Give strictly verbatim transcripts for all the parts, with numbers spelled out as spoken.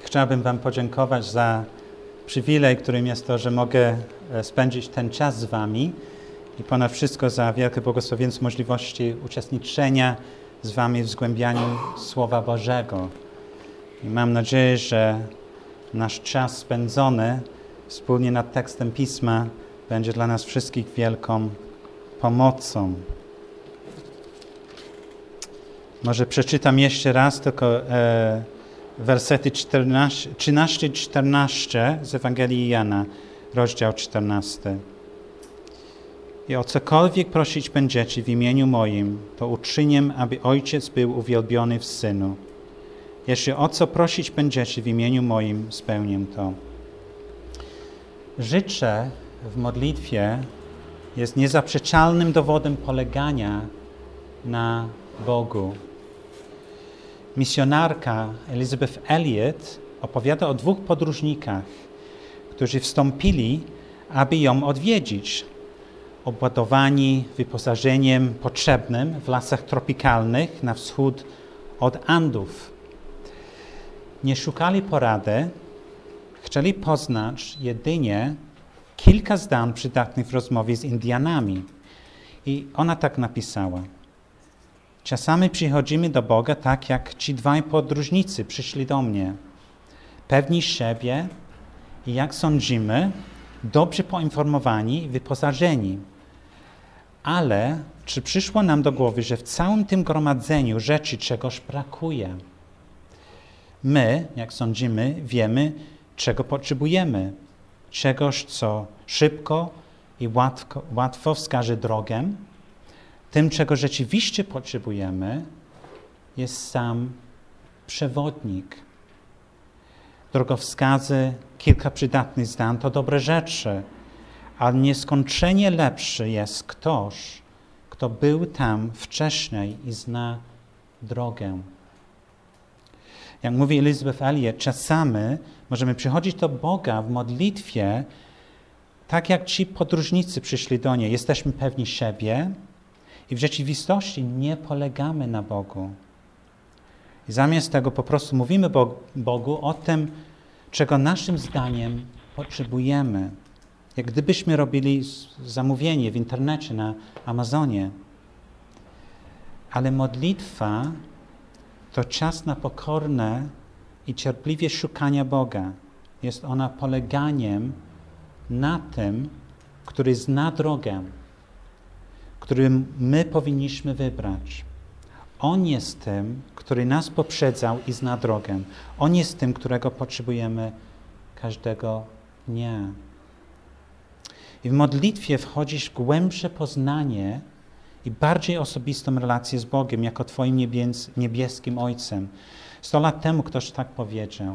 Chciałbym Wam podziękować za przywilej, którym jest to, że mogę spędzić ten czas z Wami i ponad wszystko za wielkie błogosławieństwo możliwości uczestniczenia z Wami w zgłębianiu Słowa Bożego. I mam nadzieję, że nasz czas spędzony wspólnie nad tekstem Pisma będzie dla nas wszystkich wielką pomocą. Może przeczytam jeszcze raz tylko e, wersety trzynaście czternaście z Ewangelii Jana, rozdział czternasty. I o cokolwiek prosić będziecie w imieniu moim, to uczynię, aby Ojciec był uwielbiony w Synu. Jeśli o co prosić będziecie w imieniu moim, spełnię to. Życie w modlitwie jest niezaprzeczalnym dowodem polegania na Bogu. Misjonarka Elizabeth Elliot opowiada o dwóch podróżnikach, którzy wstąpili, aby ją odwiedzić, obładowani wyposażeniem potrzebnym w lasach tropikalnych na wschód od Andów. Nie szukali porady, chcieli poznać jedynie kilka zdań przydatnych w rozmowie z Indianami. I ona tak napisała. Czasami przychodzimy do Boga tak, jak ci dwaj podróżnicy przyszli do mnie. Pewni siebie i, jak sądzimy, dobrze poinformowani i wyposażeni. Ale czy przyszło nam do głowy, że w całym tym gromadzeniu rzeczy czegoś brakuje? My, jak sądzimy, wiemy, czego potrzebujemy. Czegoś, co szybko i łatwo, łatwo wskaże drogę. Tym, czego rzeczywiście potrzebujemy, jest sam przewodnik. Drogowskazy, kilka przydatnych zdań to dobre rzeczy, ale nieskończenie lepszy jest ktoś, kto był tam wcześniej i zna drogę. Jak mówi Elizabeth Elliot, czasami możemy przychodzić do Boga w modlitwie, tak jak ci podróżnicy przyszli do niej. Jesteśmy pewni siebie i w rzeczywistości nie polegamy na Bogu. I zamiast tego po prostu mówimy Bogu o tym, czego naszym zdaniem potrzebujemy. Jak gdybyśmy robili zamówienie w internecie na Amazonie. Ale modlitwa to czas na pokorne i cierpliwie szukania Boga. Jest ona poleganiem na tym, który zna drogę, którym my powinniśmy wybrać. On jest tym, który nas poprzedzał i zna drogę. On jest tym, którego potrzebujemy każdego dnia. I w modlitwie wchodzisz w głębsze poznanie i bardziej osobistą relację z Bogiem, jako Twoim niebies- niebieskim Ojcem. Sto lat temu ktoś tak powiedział.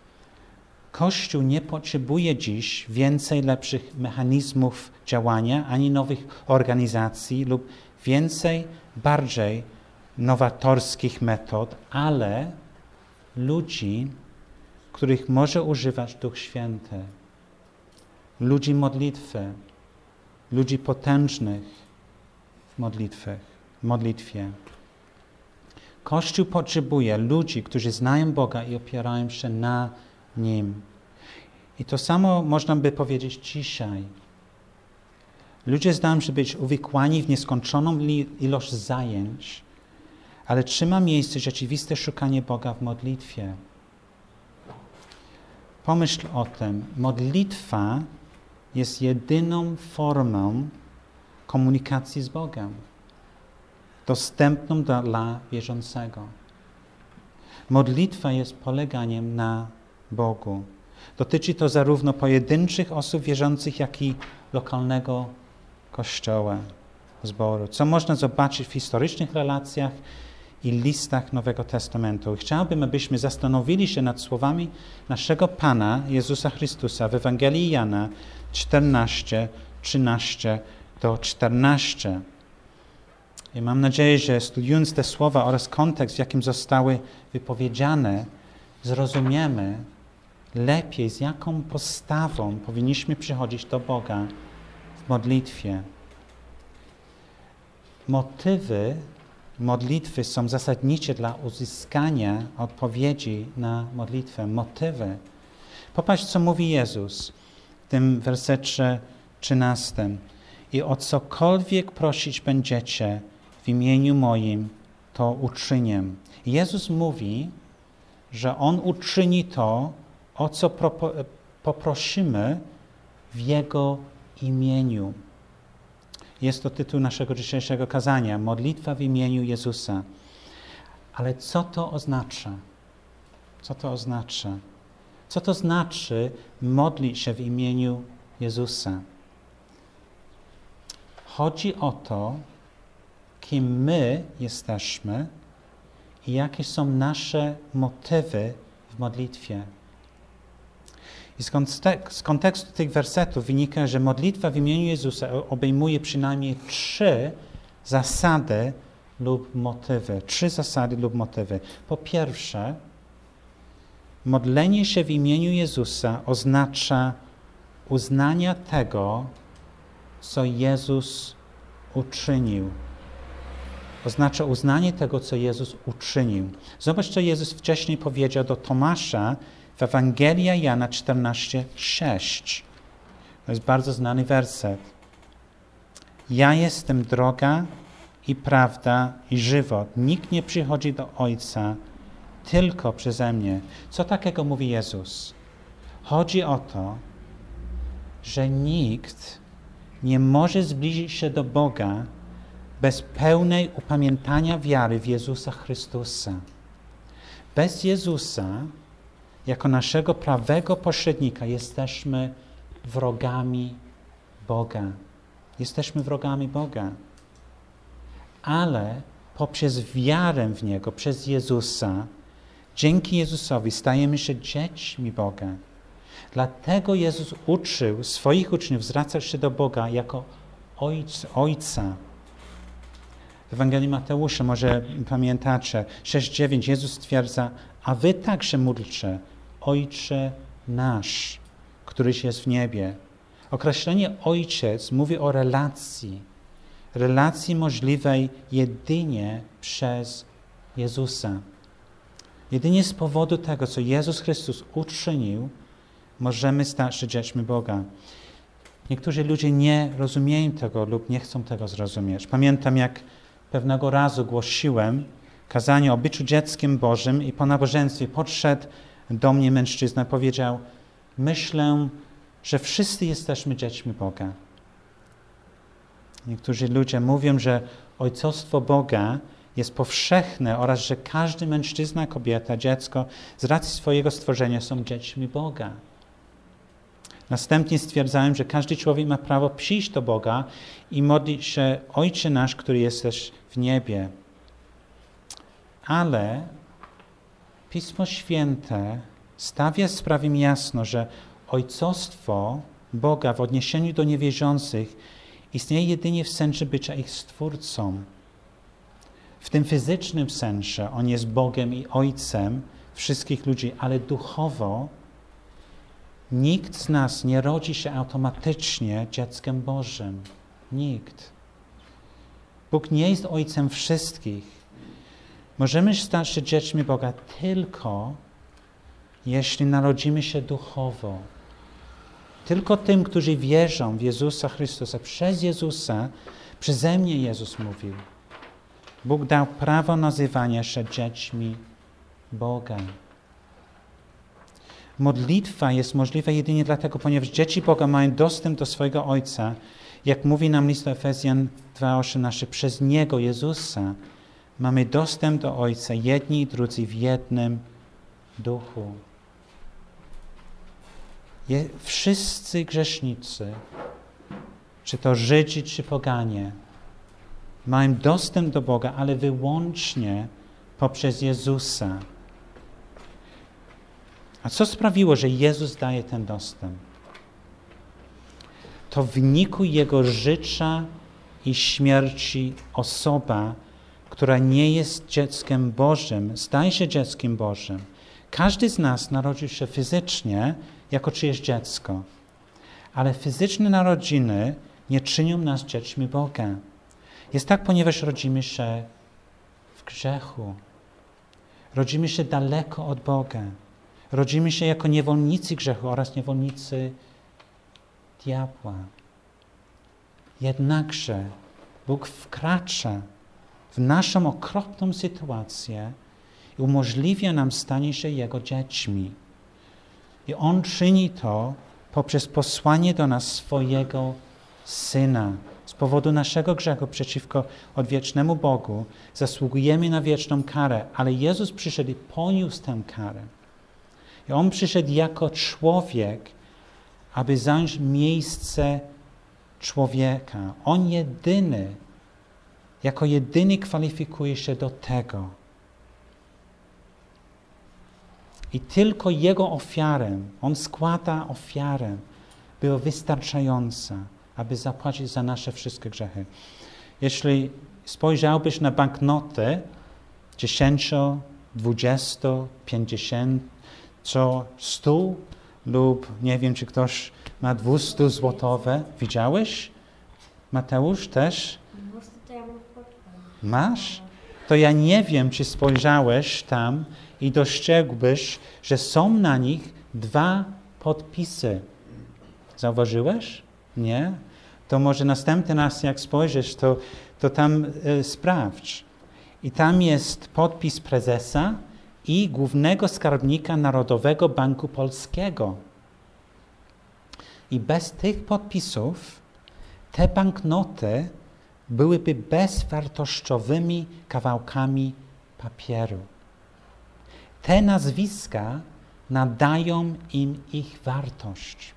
Kościół nie potrzebuje dziś więcej lepszych mechanizmów działania, ani nowych organizacji lub więcej, bardziej nowatorskich metod, ale ludzi, których może używać Duch Święty. Ludzi modlitwy, ludzi potężnych w modlitwie. modlitwie. Kościół potrzebuje ludzi, którzy znają Boga i opierają się na Nim. I to samo można by powiedzieć dzisiaj. Ludzie zdają się być uwikłani w nieskończoną ilość zajęć, ale trzyma miejsce rzeczywiste szukanie Boga w modlitwie. Pomyśl o tym. Modlitwa jest jedyną formą komunikacji z Bogiem, dostępną dla wierzącego. Modlitwa jest poleganiem na Bogu. Dotyczy to zarówno pojedynczych osób wierzących, jak i lokalnego kościoła, zboru, co można zobaczyć w historycznych relacjach i listach Nowego Testamentu. Chciałbym, abyśmy zastanowili się nad słowami naszego Pana Jezusa Chrystusa w Ewangelii Jana czternaście, trzynaście do czternaście. I mam nadzieję, że studiując te słowa oraz kontekst, w jakim zostały wypowiedziane, zrozumiemy lepiej, z jaką postawą powinniśmy przychodzić do Boga w modlitwie. Motywy modlitwy są zasadnicze dla uzyskania odpowiedzi na modlitwę, motywy. Popatrz, co mówi Jezus w tym wersecie trzynastym. I o cokolwiek prosić będziecie w imieniu moim, to uczynię. Jezus mówi, że On uczyni to, o co poprosimy w Jego imieniu. Jest to tytuł naszego dzisiejszego kazania. Modlitwa w imieniu Jezusa. Ale co to oznacza? Co to oznacza? Co to znaczy modlić się w imieniu Jezusa? Chodzi o to, kim my jesteśmy i jakie są nasze motywy w modlitwie. I z kontekstu tych wersetów wynika, że modlitwa w imieniu Jezusa obejmuje przynajmniej trzy zasady lub motywy. Trzy zasady lub motywy. Po pierwsze, modlenie się w imieniu Jezusa oznacza uznania tego, co Jezus uczynił. Oznacza uznanie tego, co Jezus uczynił. Zobacz, co Jezus wcześniej powiedział do Tomasza w Ewangelii Jana czternaście sześć. To jest bardzo znany werset. Ja jestem droga i prawda i żywot. Nikt nie przychodzi do Ojca tylko przeze mnie. Co takiego mówi Jezus? Chodzi o to, że nikt nie może zbliżyć się do Boga bez pełnej upamiętania wiary w Jezusa Chrystusa. Bez Jezusa, jako naszego prawego pośrednika, jesteśmy wrogami Boga. Jesteśmy wrogami Boga. Ale poprzez wiarę w Niego, przez Jezusa, dzięki Jezusowi stajemy się dziećmi Boga. Dlatego Jezus uczył swoich uczniów zwracać się do Boga jako Ojc, Ojca. W Ewangelii Mateusza, może pamiętacie, sześć dziewięć, Jezus stwierdza, a wy także módlcie, Ojcze nasz, któryś jest w niebie. Określenie Ojciec mówi o relacji. Relacji możliwej jedynie przez Jezusa. Jedynie z powodu tego, co Jezus Chrystus uczynił, możemy stać się dziećmi Boga. Niektórzy ludzie nie rozumieją tego lub nie chcą tego zrozumieć. Pamiętam, jak pewnego razu głosiłem kazanie o byciu dzieckiem Bożym i po nabożeństwie podszedł do mnie mężczyzna i powiedział, myślę, że wszyscy jesteśmy dziećmi Boga. Niektórzy ludzie mówią, że ojcostwo Boga jest powszechne oraz, że każdy mężczyzna, kobieta, dziecko z racji swojego stworzenia są dziećmi Boga. Następnie stwierdzałem, że każdy człowiek ma prawo przyjść do Boga i modlić się Ojcze nasz, który jesteś w niebie. Ale Pismo Święte stawia sprawę jasno, że ojcostwo Boga w odniesieniu do niewierzących istnieje jedynie w sensie bycia ich Stwórcą. W tym fizycznym sensie On jest Bogiem i Ojcem wszystkich ludzi, ale duchowo nikt z nas nie rodzi się automatycznie dzieckiem Bożym. Nikt. Bóg nie jest Ojcem wszystkich. Możemy stać się dziećmi Boga tylko, jeśli narodzimy się duchowo. Tylko tym, którzy wierzą w Jezusa Chrystusa. Przez Jezusa, przeze mnie Jezus mówił. Bóg dał prawo nazywania się dziećmi Boga. Modlitwa jest możliwa jedynie dlatego, ponieważ dzieci Boga mają dostęp do swojego Ojca. Jak mówi nam list do Efezjan dwa osiemnaście, przez Niego, Jezusa, mamy dostęp do Ojca, jedni i drudzy w jednym duchu. Je, wszyscy grzesznicy, czy to Żydzi, czy poganie, mają dostęp do Boga, ale wyłącznie poprzez Jezusa. A co sprawiło, że Jezus daje ten dostęp? To w wyniku Jego życia i śmierci osoba, która nie jest dzieckiem Bożym, staje się dzieckiem Bożym. Każdy z nas narodził się fizycznie jako czyjeś dziecko, ale fizyczne narodziny nie czynią nas dziećmi Boga. Jest tak, ponieważ rodzimy się grzechu. Rodzimy się daleko od Boga. Rodzimy się jako niewolnicy grzechu oraz niewolnicy diabła. Jednakże Bóg wkracza w naszą okropną sytuację i umożliwia nam stanie się Jego dziećmi. I On czyni to poprzez posłanie do nas swojego Syna. Z powodu naszego grzechu przeciwko odwiecznemu Bogu zasługujemy na wieczną karę, ale Jezus przyszedł i poniósł tę karę. I On przyszedł jako człowiek, aby zająć miejsce człowieka. On jedyny, jako jedyny kwalifikuje się do tego. I tylko Jego ofiarę, On składa ofiarę, była wystarczająca, aby zapłacić za nasze wszystkie grzechy. Jeśli spojrzałbyś na banknoty dziesięcio, dwudziesto, pięćdziesiąt, co stu lub nie wiem, czy ktoś ma dwieście złotowe. Widziałeś? Mateusz też? Masz? To ja nie wiem, czy spojrzałeś tam i dostrzegłbyś, że są na nich dwa podpisy. Zauważyłeś? Nie? To może następny raz, jak spojrzysz, to, to tam y, sprawdź. I tam jest podpis prezesa i głównego skarbnika Narodowego Banku Polskiego. I bez tych podpisów te banknoty byłyby bezwartościowymi kawałkami papieru. Te nazwiska nadają im ich wartość.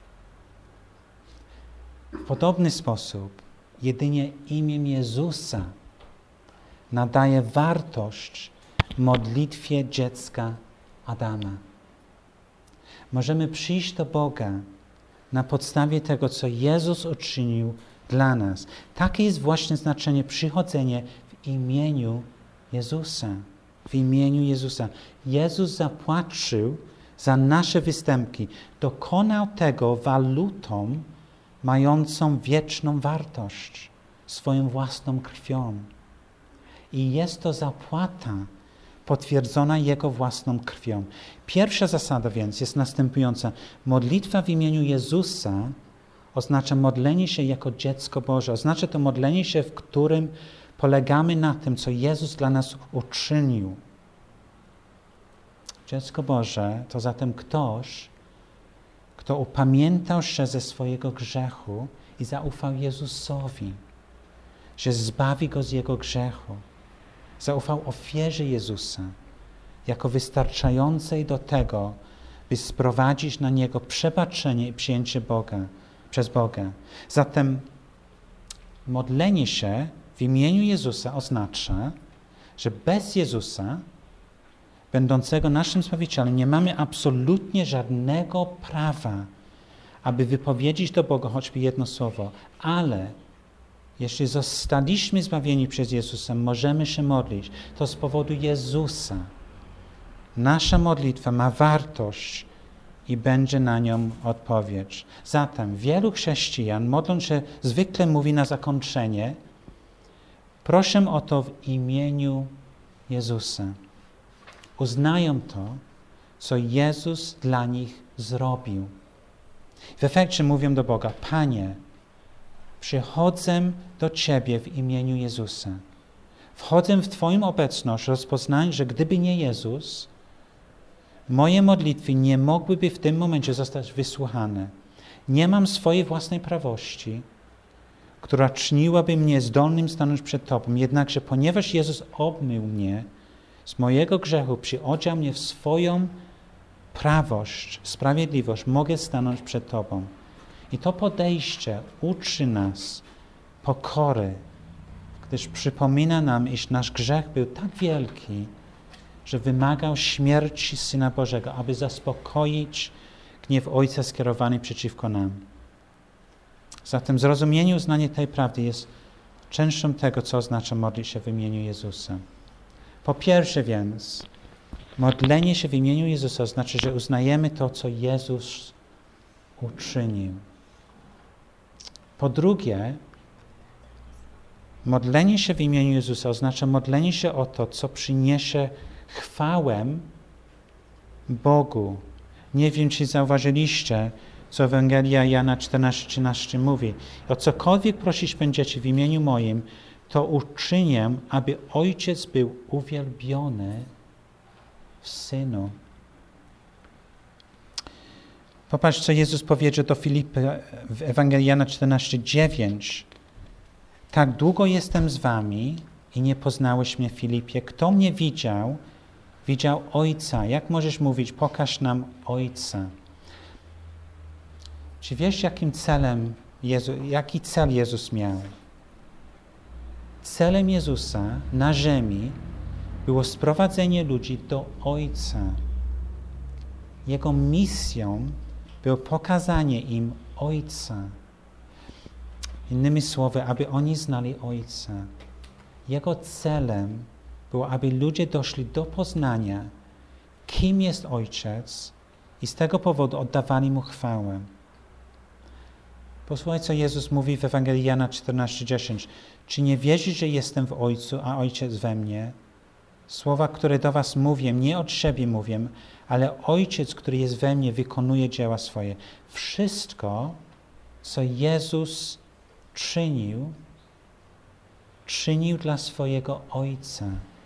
W podobny sposób jedynie imię Jezusa nadaje wartość modlitwie dziecka Adama. Możemy przyjść do Boga na podstawie tego, co Jezus uczynił dla nas. Takie jest właśnie znaczenie przychodzenia w imieniu Jezusa. W imieniu Jezusa. Jezus zapłacił za nasze występki. Dokonał tego walutą mającą wieczną wartość, swoją własną krwią. I jest to zapłata potwierdzona Jego własną krwią. Pierwsza zasada więc jest następująca. Modlitwa w imieniu Jezusa oznacza modlenie się jako dziecko Boże. Oznacza to modlenie się, w którym polegamy na tym, co Jezus dla nas uczynił. Dziecko Boże to zatem ktoś, kto upamiętał się ze swojego grzechu i zaufał Jezusowi, że zbawi go z jego grzechu. Zaufał ofierze Jezusa jako wystarczającej do tego, by sprowadzić na niego przebaczenie i przyjęcie Boga, przez Boga. Zatem modlenie się w imieniu Jezusa oznacza, że bez Jezusa, będącego naszym Zbawicielem, nie mamy absolutnie żadnego prawa, aby wypowiedzieć do Boga choćby jedno słowo. Ale jeśli zostaliśmy zbawieni przez Jezusa, możemy się modlić. To z powodu Jezusa. Nasza modlitwa ma wartość i będzie na nią odpowiedź. Zatem wielu chrześcijan, modląc się, zwykle mówi na zakończenie: proszę o to w imieniu Jezusa. Uznają to, co Jezus dla nich zrobił. W efekcie mówią do Boga: Panie, przychodzę do Ciebie w imieniu Jezusa. Wchodzę w Twoją obecność, rozpoznając, że gdyby nie Jezus, moje modlitwy nie mogłyby w tym momencie zostać wysłuchane. Nie mam swojej własnej prawości, która czyniłaby mnie zdolnym stanąć przed Tobą. Jednakże ponieważ Jezus obmył mnie z mojego grzechu, przyodział mnie w swoją prawość, sprawiedliwość, mogę stanąć przed Tobą. I to podejście uczy nas pokory, gdyż przypomina nam, iż nasz grzech był tak wielki, że wymagał śmierci Syna Bożego, aby zaspokoić gniew Ojca skierowany przeciwko nam. Zatem zrozumienie, uznanie tej prawdy jest częścią tego, co oznacza modlić się w imieniu Jezusa. Po pierwsze więc, modlenie się w imieniu Jezusa znaczy, że uznajemy to, co Jezus uczynił. Po drugie, Modlenie się w imieniu Jezusa oznacza modlenie się o to, co przyniesie chwałę Bogu. Nie wiem, czy zauważyliście, co Ewangelia Jana czternaście trzynaście mówi. O cokolwiek prosić będziecie w imieniu moim, to uczynię, aby Ojciec był uwielbiony w Synu. Popatrz, co Jezus powiedział do Filipa w Ewangelii Jana czternaście dziewięć. Tak długo jestem z wami i nie poznałeś mnie, Filipie. Kto mnie widział, widział Ojca. Jak możesz mówić, pokaż nam Ojca? Czy wiesz, jakim celem Jezu, jaki cel Jezus miał? Celem Jezusa na ziemi było sprowadzenie ludzi do Ojca. Jego misją było pokazanie im Ojca. Innymi słowy, aby oni znali Ojca. Jego celem było, aby ludzie doszli do poznania, kim jest Ojciec i z tego powodu oddawali Mu chwałę. Posłuchaj, co Jezus mówi w Ewangelii Jana czternaście dziesięć. Czy nie wierzysz, że jestem w Ojcu, a Ojciec we mnie? Słowa, które do was mówię, nie od siebie mówię, ale Ojciec, który jest we mnie, wykonuje dzieła swoje. Wszystko, co Jezus czynił, czynił dla swojego Ojca.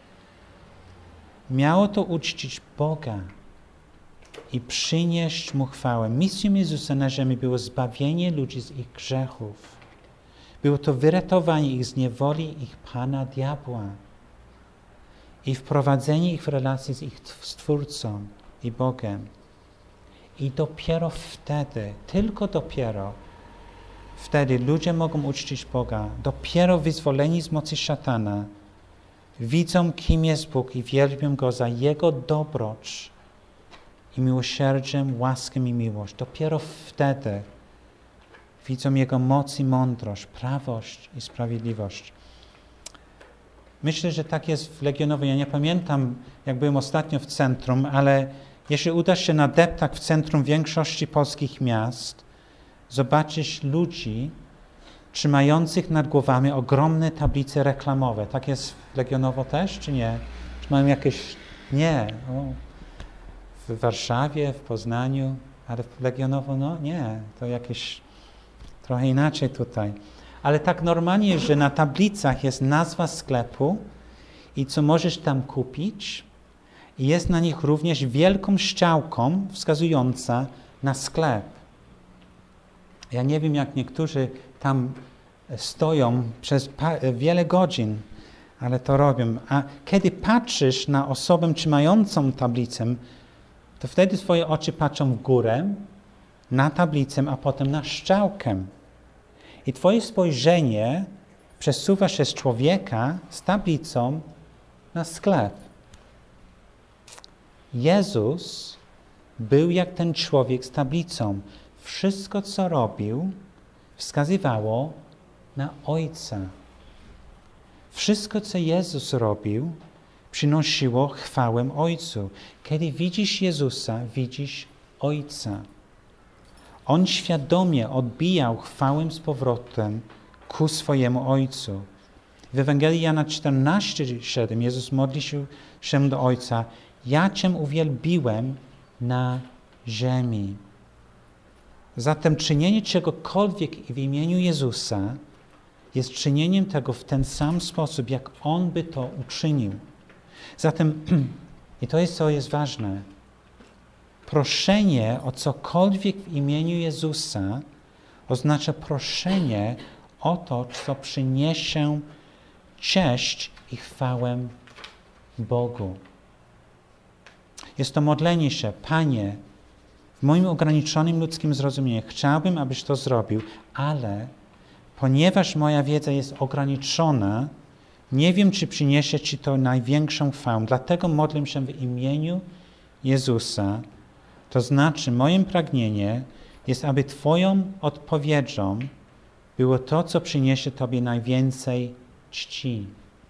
Miało to uczcić Boga i przynieść Mu chwałę. Misją Jezusa na ziemi było zbawienie ludzi z ich grzechów. Było to wyratowanie ich z niewoli ich Pana diabła i wprowadzenie ich w relacje z ich Stwórcą i Bogiem. I dopiero wtedy, tylko dopiero wtedy ludzie mogą uczcić Boga. Dopiero wyzwoleni z mocy szatana widzą, kim jest Bóg i wielbią Go za Jego dobroć i miłosierdziem, łaskę i miłość. Dopiero wtedy widzą Jego moc i mądrość, prawość i sprawiedliwość. Myślę, że tak jest w Legionowej. Ja nie pamiętam, jak byłem ostatnio w centrum, ale jeśli udasz się na deptak w centrum większości polskich miast, zobaczysz ludzi trzymających nad głowami ogromne tablice reklamowe. Tak jest w Legionowo też, czy nie? Czy mają jakieś... Nie. O. W Warszawie, w Poznaniu, ale w Legionowo, no nie. To jakieś trochę inaczej tutaj. Ale tak normalnie jest, że na tablicach jest nazwa sklepu i co możesz tam kupić. I jest na nich również wielką strzałką wskazująca na sklep. Ja nie wiem, jak niektórzy tam stoją przez wiele godzin, ale to robią. A kiedy patrzysz na osobę trzymającą tablicę, to wtedy twoje oczy patrzą w górę, na tablicę, a potem na strzałkę. I twoje spojrzenie przesuwa się z człowieka z tablicą na sklep. Jezus był jak ten człowiek z tablicą. Wszystko, co robił, wskazywało na Ojca. Wszystko, co Jezus robił, przynosiło chwałę Ojcu. Kiedy widzisz Jezusa, widzisz Ojca. On świadomie odbijał chwałę z powrotem ku swojemu Ojcu. W Ewangelii Jana czternaście siedem Jezus modli się do Ojca: ja Cię uwielbiłem na ziemi. Zatem czynienie czegokolwiek w imieniu Jezusa jest czynieniem tego w ten sam sposób, jak On by to uczynił. Zatem, i to jest, co jest ważne, proszenie o cokolwiek w imieniu Jezusa oznacza proszenie o to, co przyniesie cześć i chwałę Bogu. Jest to modlenie się: Panie, w moim ograniczonym ludzkim zrozumieniu chciałbym, abyś to zrobił, ale ponieważ moja wiedza jest ograniczona, nie wiem, czy przyniesie Ci to największą chwałę. Dlatego modlę się w imieniu Jezusa. To znaczy, moim pragnieniem jest, aby Twoją odpowiedzią było to, co przyniesie Tobie najwięcej czci.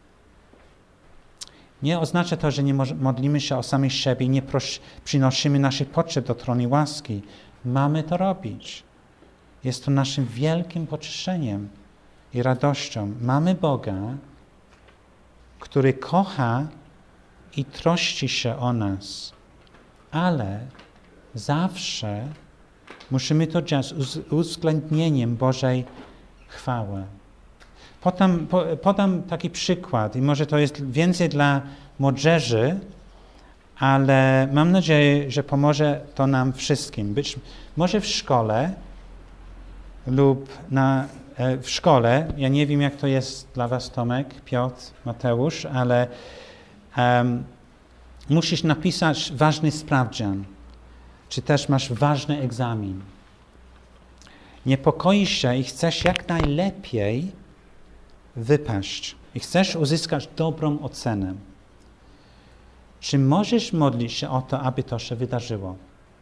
Nie oznacza to, że nie modlimy się o samych siebie i nie przynosimy naszych potrzeb do tronu łaski. Mamy to robić. Jest to naszym wielkim pocieszeniem. i radością. Mamy Boga, który kocha i troszczy się o nas, ale zawsze musimy to dziać z uwzględnieniem Bożej chwały. Podam, podam taki przykład i może to jest więcej dla młodzieży, ale mam nadzieję, że pomoże to nam wszystkim. Być może w szkole lub na, w szkole, ja nie wiem jak to jest dla was Tomek, Piotr, Mateusz, ale um, musisz napisać ważny sprawdzian, czy też masz ważny egzamin. Niepokoisz się i chcesz jak najlepiej wypaść i chcesz uzyskać dobrą ocenę. Czy możesz modlić się o to, aby to się wydarzyło?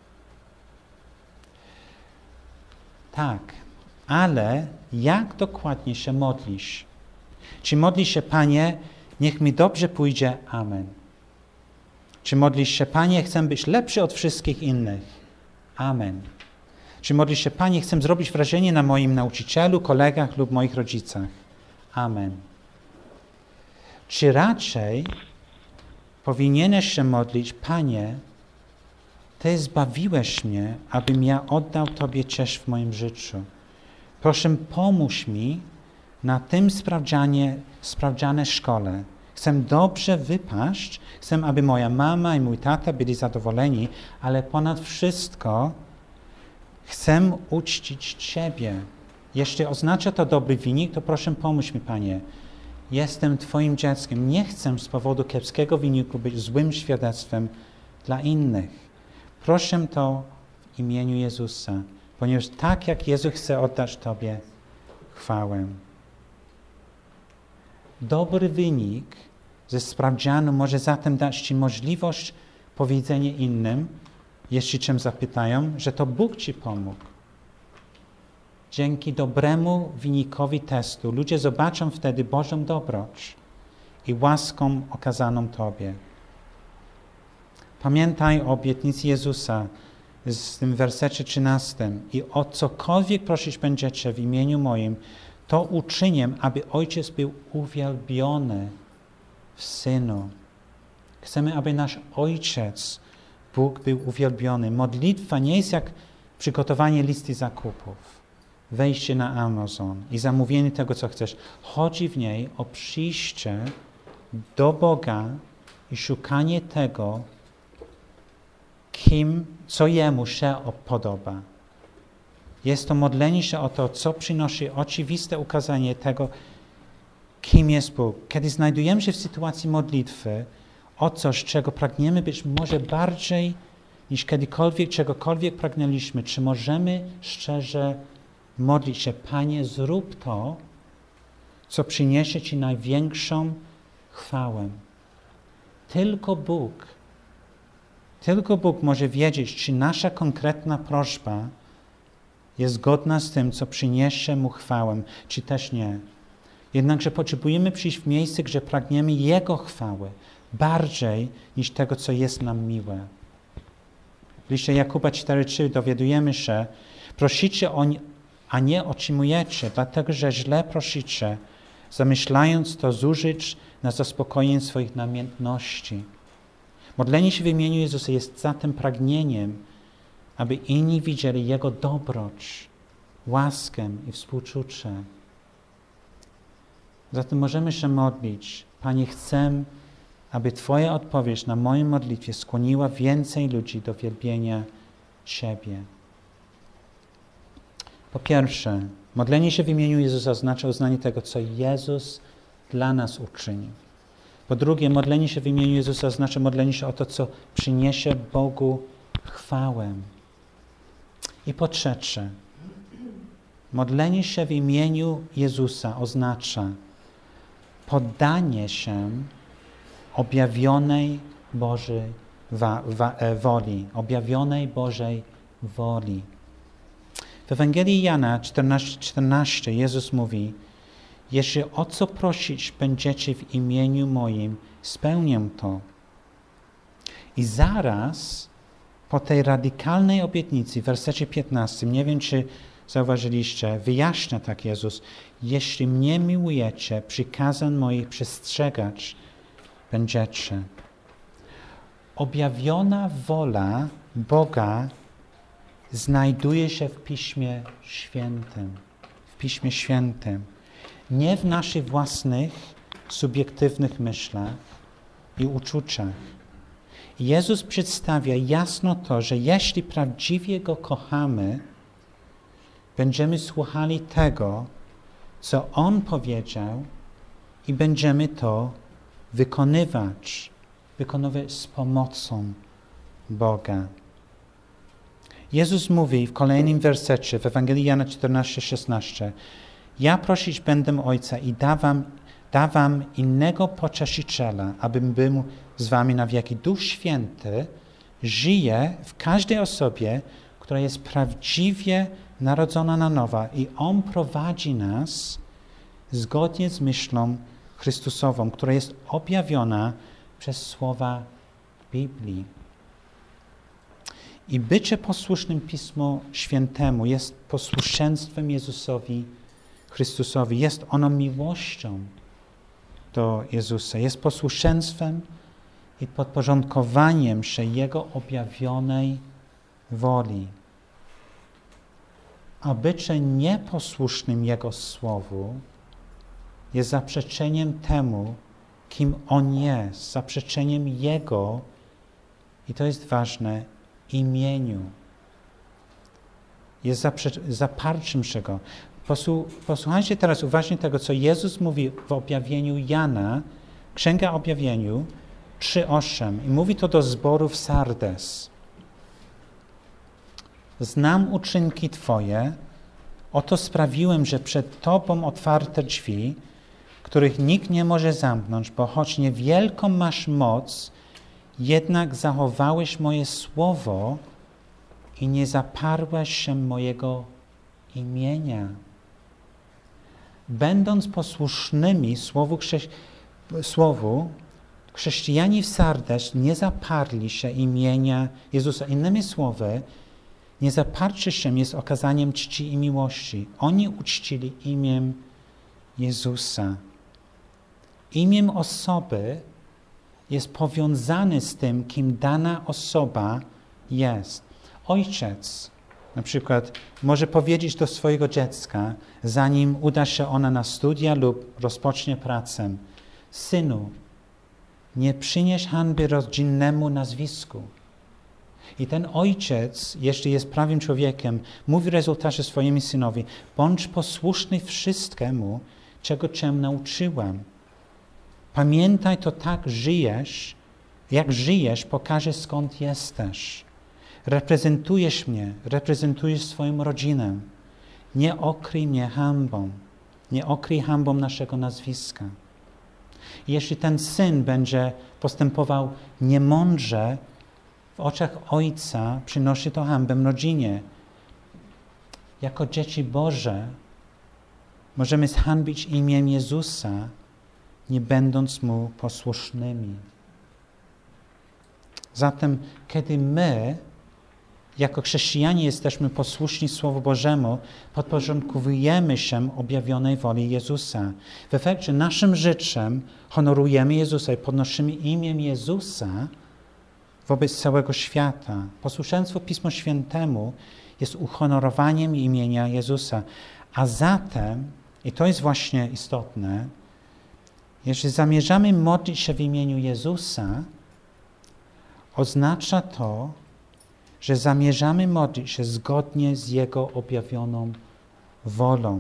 Tak, ale jak dokładnie się modlisz? Czy modlisz się, Panie, niech mi dobrze pójdzie, amen. Czy modlisz się, Panie, chcę być lepszy od wszystkich innych, amen. Czy modlisz się, Panie, chcę zrobić wrażenie na moim nauczycielu, kolegach lub moich rodzicach, amen. Czy raczej powinieneś się modlić, Panie, Ty zbawiłeś mnie, abym ja oddał Tobie cześć w moim życiu. Proszę, pomóż mi na tym sprawdzianie, sprawdziane szkole. Chcę dobrze wypaść, chcę, aby moja mama i mój tata byli zadowoleni, ale ponad wszystko chcę uczcić Ciebie. Jeśli oznacza to dobry wynik, to proszę pomóż mi, Panie. Jestem Twoim dzieckiem. Nie chcę z powodu kiepskiego wyniku być złym świadectwem dla innych. Proszę to w imieniu Jezusa, ponieważ tak jak Jezus chce oddać Tobie chwałę. Dobry wynik ze sprawdzianu może zatem dać Ci możliwość powiedzenia innym, jeśli Cię zapytają, że to Bóg Ci pomógł. Dzięki dobremu wynikowi testu ludzie zobaczą wtedy Bożą dobroć i łaską okazaną Tobie. Pamiętaj o obietnicy Jezusa z tym wersecie trzynastym. I o cokolwiek prosić będziecie w imieniu moim, to uczynię, aby Ojciec był uwielbiony w Synu. Chcemy, aby nasz Ojciec, Bóg, był uwielbiony. Modlitwa nie jest jak przygotowanie listy zakupów, wejście na Amazon i zamówienie tego, co chcesz. Chodzi w niej o przyjście do Boga i szukanie tego, kim, co Jemu się podoba. Jest to modlenie się o to, co przynosi oczywiste ukazanie tego, kim jest Bóg. Kiedy znajdujemy się w sytuacji modlitwy o coś, czego pragniemy być może bardziej niż kiedykolwiek, czegokolwiek pragnęliśmy, czy możemy szczerze modlić się, Panie, zrób to, co przyniesie Ci największą chwałę. Tylko Bóg, tylko Bóg może wiedzieć, czy nasza konkretna prośba jest zgodna z tym, co przyniesie Mu chwałę, czy też nie. Jednakże potrzebujemy przyjść w miejsce, gdzie pragniemy Jego chwały bardziej niż tego, co jest nam miłe. W liście Jakuba cztery trzy dowiadujemy się, prosicie o nie, a nie otrzymujecie, dlatego że źle prosicie, zamyślając to zużyć na zaspokojenie swoich namiętności. Modlenie się w imieniu Jezusa jest zatem pragnieniem, aby inni widzieli Jego dobroć, łaskę i współczucie. Zatem możemy się modlić. Panie, chcę, aby Twoja odpowiedź na moją modlitwie skłoniła więcej ludzi do wielbienia Ciebie. Po pierwsze, modlenie się w imieniu Jezusa oznacza uznanie tego, co Jezus dla nas uczynił. Po drugie, modlenie się w imieniu Jezusa oznacza modlenie się o to, co przyniesie Bogu chwałę. I po trzecie, modlenie się w imieniu Jezusa oznacza poddanie się objawionej Bożej wa, wa, woli, objawionej Bożej woli. W Ewangelii Jana czternaście czternaście Jezus mówi, jeśli o co prosić będziecie w imieniu moim, spełnię to. I zaraz po tej radykalnej obietnicy w wersecie piętnastym, nie wiem, czy zauważyliście, wyjaśnia tak Jezus, jeśli mnie miłujecie, przykazań moich przestrzegać będziecie. Objawiona wola Boga znajduje się w Piśmie Świętym. W Piśmie Świętym. Nie w naszych własnych, subiektywnych myślach i uczuciach. Jezus przedstawia jasno to, że jeśli prawdziwie Go kochamy, będziemy słuchali tego, co On powiedział i będziemy to wykonywać. Wykonywać z pomocą Boga. Jezus mówi w kolejnym wersecie w Ewangelii Jana czternaście szesnaście: ja prosić będę Ojca i dawam, dawam innego pocieszyciela, abym był z wami na wieki. Duch Święty żyje w każdej osobie, która jest prawdziwie narodzona na nowo i On prowadzi nas zgodnie z myślą Chrystusową, która jest objawiona przez słowa Biblii. I bycie posłusznym Pismu Świętemu jest posłuszeństwem Jezusowi Chrystusowi. Jest ono miłością do Jezusa. Jest posłuszeństwem i podporządkowaniem się Jego objawionej woli. A bycie nieposłusznym Jego Słowu jest zaprzeczeniem temu, kim On jest, zaprzeczeniem Jego, i to jest ważne, imieniu. Jest zaprze- zaparciem się Go. Posłu- posłuchajcie teraz uważnie tego, co Jezus mówi w objawieniu Jana, Księga Objawieniu trzy osiem, i mówi to do zboru w Sardes. Znam uczynki Twoje, oto sprawiłem, że przed Tobą otwarte drzwi, których nikt nie może zamknąć, bo choć niewielką masz moc, jednak zachowałeś moje słowo i nie zaparłeś się mojego imienia. Będąc posłusznymi słowu, chrześci- słowu chrześcijanie w Sardes nie zaparli się imienia Jezusa. Innymi słowy, nie zaparcie się jest okazaniem czci i miłości. Oni uczcili imię Jezusa. Imię osoby jest powiązane z tym, kim dana osoba jest. Ojciec na przykład może powiedzieć do swojego dziecka, zanim uda się ona na studia lub rozpocznie pracę: synu, nie przynieś hańby rodzinnemu nazwisku. I ten ojciec, jeśli jest prawym człowiekiem, mówi w rezultacie swojemu synowi: bądź posłuszny wszystkiemu, czego cię nauczyłem. Pamiętaj, to tak żyjesz, jak żyjesz, pokaże, skąd jesteś. Reprezentujesz mnie, reprezentujesz swoją rodzinę. Nie okryj mnie hańbą, nie okryj hańbą naszego nazwiska. I jeśli ten syn będzie postępował niemądrze, w oczach ojca przynosi to hańbę rodzinie. Jako dzieci Boże możemy zhańbić imię Jezusa, nie będąc Mu posłusznymi. Zatem, kiedy my, jako chrześcijanie, jesteśmy posłuszni Słowu Bożemu, podporządkowujemy się objawionej woli Jezusa. W efekcie naszym życiem honorujemy Jezusa i podnosimy imię Jezusa wobec całego świata. Posłuszeństwo Pismu Świętemu jest uhonorowaniem imienia Jezusa. A zatem, i to jest właśnie istotne, jeśli zamierzamy modlić się w imieniu Jezusa, oznacza to, że zamierzamy modlić się zgodnie z Jego objawioną wolą.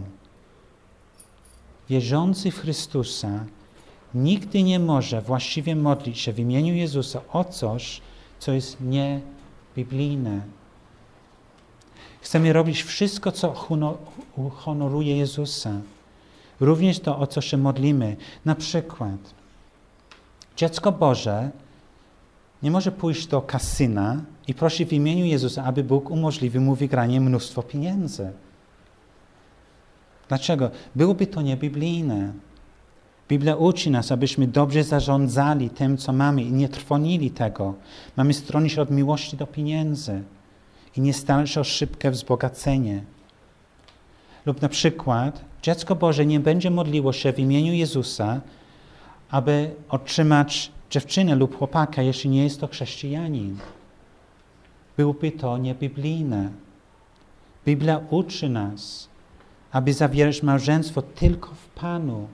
Wierzący w Chrystusa nigdy nie może właściwie modlić się w imieniu Jezusa o coś, co jest niebiblijne. Chcemy robić wszystko, co honoruje Jezusa. Również to, o co się modlimy. Na przykład dziecko Boże nie może pójść do kasyna i prosić w imieniu Jezusa, aby Bóg umożliwił mu wygranie mnóstwo pieniędzy. Dlaczego? Byłoby to niebiblijne. Biblia uczy nas, abyśmy dobrze zarządzali tym, co mamy i nie trwonili tego. Mamy stronić od miłości do pieniędzy i nie starać się o szybkie wzbogacenie. Lub na przykład dziecko Boże nie będzie modliło się w imieniu Jezusa, aby otrzymać dziewczynę lub chłopaka, jeśli nie jest to chrześcijanin. Byłoby to niebiblijne. Biblia uczy nas, aby zawierać małżeństwo tylko w Panu.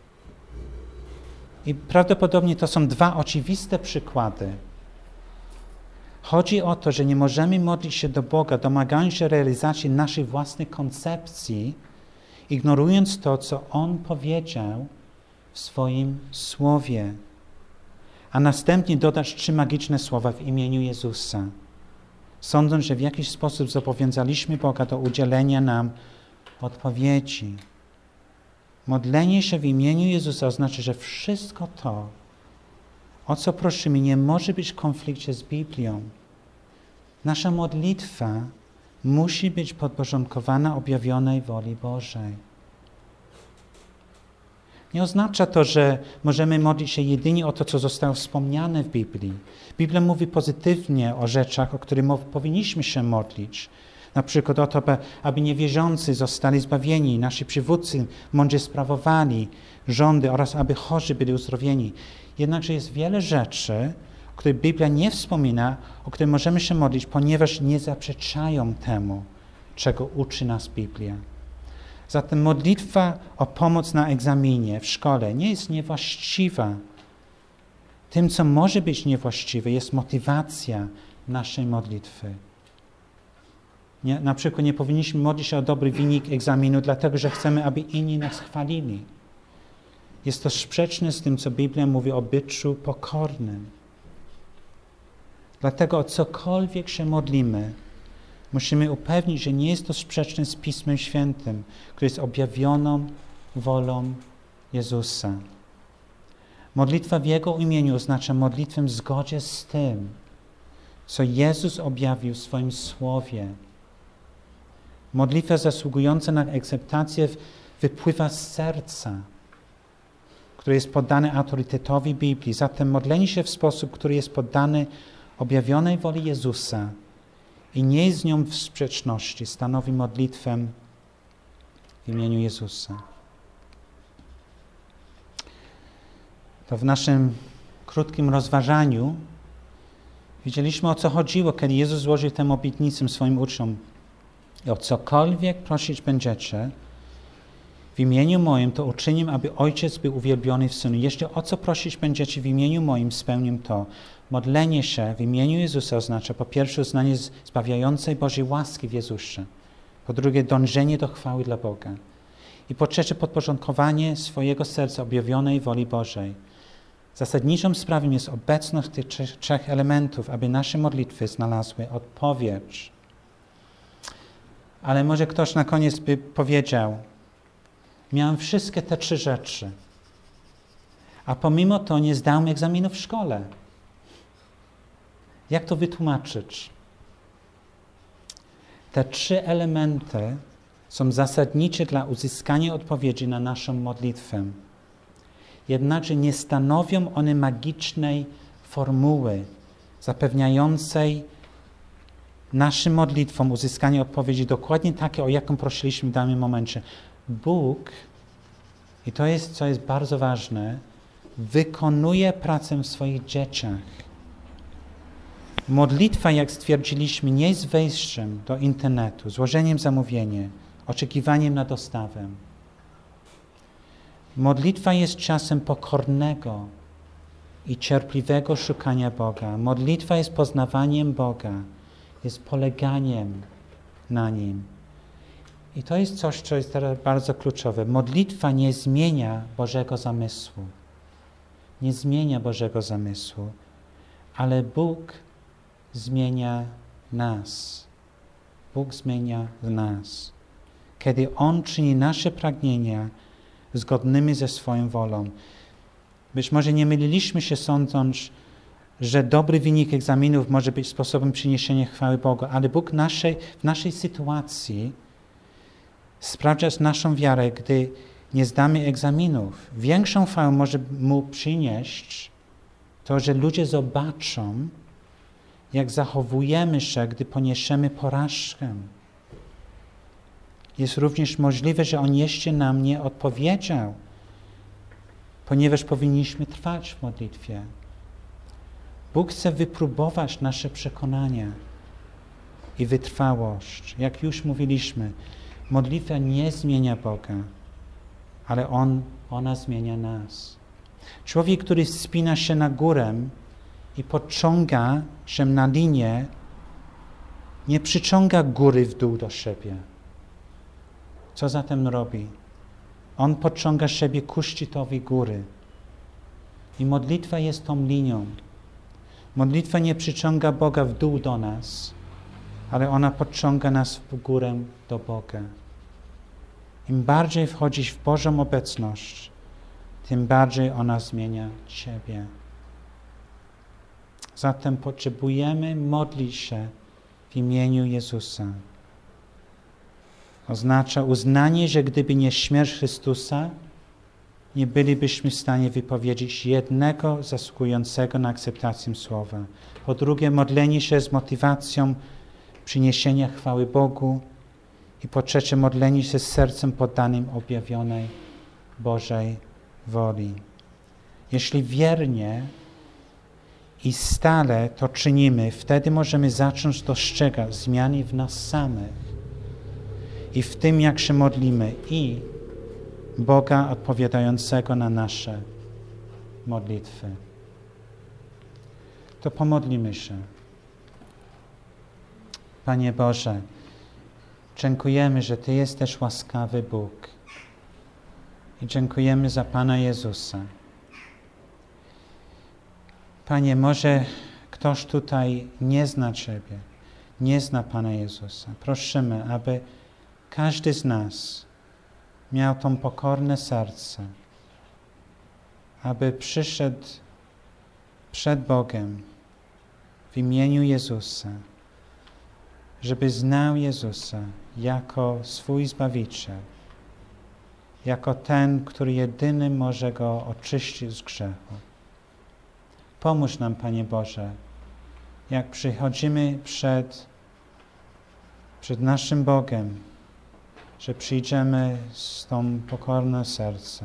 I prawdopodobnie to są dwa oczywiste przykłady. Chodzi o to, że nie możemy modlić się do Boga, domagając się realizacji naszej własnej koncepcji, ignorując to, co On powiedział w swoim Słowie. A następnie dodać trzy magiczne słowa w imieniu Jezusa. Sądząc, że w jakiś sposób zobowiązaliśmy Boga do udzielenia nam odpowiedzi. Modlenie się w imieniu Jezusa oznacza, że wszystko to, o co prosimy, nie może być w konflikcie z Biblią. Nasza modlitwa musi być podporządkowana objawionej woli Bożej. Nie oznacza to, że możemy modlić się jedynie o to, co zostało wspomniane w Biblii. Biblia mówi pozytywnie o rzeczach, o których powinniśmy się modlić. Na przykład o to, aby niewierzący zostali zbawieni, nasi przywódcy mądrze sprawowali rządy oraz aby chorzy byli uzdrowieni. Jednakże jest wiele rzeczy, o których Biblia nie wspomina, o których możemy się modlić, ponieważ nie zaprzeczają temu, czego uczy nas Biblia. Zatem modlitwa o pomoc na egzaminie w szkole nie jest niewłaściwa. Tym, co może być niewłaściwe, jest motywacja naszej modlitwy. Nie, na przykład nie powinniśmy modlić się o dobry wynik egzaminu, dlatego że chcemy, aby inni nas chwalili. Jest to sprzeczne z tym, co Biblia mówi o byciu pokornym. Dlatego o cokolwiek się modlimy, musimy upewnić, że nie jest to sprzeczne z Pismem Świętym, które jest objawioną wolą Jezusa. Modlitwa w Jego imieniu oznacza modlitwę w zgodzie z tym, co Jezus objawił w swoim Słowie. Modlitwa zasługująca na akceptację wypływa z serca, które jest poddane autorytetowi Biblii. Zatem modlenie się w sposób, który jest poddany objawionej woli Jezusa i nie jest z nią w sprzeczności, stanowi modlitwę w imieniu Jezusa. To w naszym krótkim rozważaniu widzieliśmy, o co chodziło, kiedy Jezus złożył tę obietnicę swoim uczniom. I o cokolwiek prosić będziecie w imieniu moim, to uczynię, aby Ojciec był uwielbiony w Synu. Jeśli o co prosić będziecie w imieniu moim, spełnię to. Modlenie się w imieniu Jezusa oznacza po pierwsze uznanie zbawiającej Bożej łaski w Jezusie. Po drugie dążenie do chwały dla Boga. I po trzecie podporządkowanie swojego serca objawionej woli Bożej. Zasadniczą sprawą jest obecność tych trzech, trzech elementów, aby nasze modlitwy znalazły odpowiedź. Ale może ktoś na koniec by powiedział, miałem wszystkie te trzy rzeczy, a pomimo to nie zdałem egzaminu w szkole. Jak to wytłumaczyć? Te trzy elementy są zasadnicze dla uzyskania odpowiedzi na naszą modlitwę. Jednakże nie stanowią one magicznej formuły zapewniającej naszym modlitwom uzyskanie odpowiedzi dokładnie takie, o jaką prosiliśmy w danym momencie. Bóg, i to jest, co jest bardzo ważne, wykonuje pracę w swoich dzieciach. Modlitwa, jak stwierdziliśmy, nie jest wejściem do internetu, złożeniem zamówienia, oczekiwaniem na dostawę. Modlitwa jest czasem pokornego i cierpliwego szukania Boga. Modlitwa jest poznawaniem Boga, jest poleganiem na Nim. I to jest coś, co jest teraz bardzo kluczowe. Modlitwa nie zmienia Bożego zamysłu. Nie zmienia Bożego zamysłu, ale Bóg zmienia nas. Bóg zmienia nas. Kiedy On czyni nasze pragnienia zgodnymi ze swoją wolą. Być może nie myliliśmy się sądząc, że dobry wynik egzaminów może być sposobem przyniesienia chwały Bogu, ale Bóg naszej, w naszej sytuacji sprawdza naszą wiarę, gdy nie zdamy egzaminów. Większą chwałę może Mu przynieść to, że ludzie zobaczą, jak zachowujemy się, gdy poniesiemy porażkę. Jest również możliwe, że On jeszcze nam nie odpowiedział, ponieważ powinniśmy trwać w modlitwie. Bóg chce wypróbować nasze przekonania i wytrwałość. Jak już mówiliśmy, modlitwa nie zmienia Boga, ale On, ona zmienia nas. Człowiek, który wspina się na górę i podciąga się na linię, nie przyciąga góry w dół do siebie. Co zatem robi? On podciąga siebie ku szczytowi góry. I modlitwa jest tą linią. Modlitwa nie przyciąga Boga w dół do nas, ale ona podciąga nas w górę do Boga. Im bardziej wchodzisz w Bożą obecność, tym bardziej ona zmienia Ciebie. Zatem potrzebujemy modlić się w imieniu Jezusa. Oznacza uznanie, że gdyby nie śmierć Chrystusa, nie bylibyśmy w stanie wypowiedzieć jednego zasługującego na akceptację słowa. Po drugie, modlenie się z motywacją przyniesienia chwały Bogu. I po trzecie, modlenie się z sercem poddanym objawionej Bożej woli. Jeśli wiernie i stale to czynimy, wtedy możemy zacząć dostrzegać zmiany w nas samych i w tym, jak się modlimy, i Boga odpowiadającego na nasze modlitwy. To pomodlimy się. Panie Boże, dziękujemy, że Ty jesteś łaskawy Bóg. I dziękujemy za Pana Jezusa. Panie, może ktoś tutaj nie zna Ciebie, nie zna Pana Jezusa. Prosimy, aby każdy z nas miał to pokorne serce, aby przyszedł przed Bogiem w imieniu Jezusa, żeby znał Jezusa jako swój Zbawiciel, jako ten, który jedyny może go oczyścić z grzechu. Pomóż nam, Panie Boże, jak przychodzimy przed, przed naszym Bogiem, że przyjdziemy z tą pokorne serce,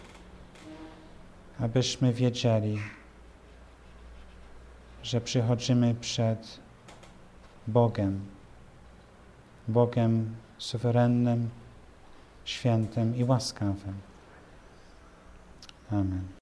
abyśmy wiedzieli, że przychodzimy przed Bogiem, Bogiem suwerennym, świętym i łaskawym. Amen.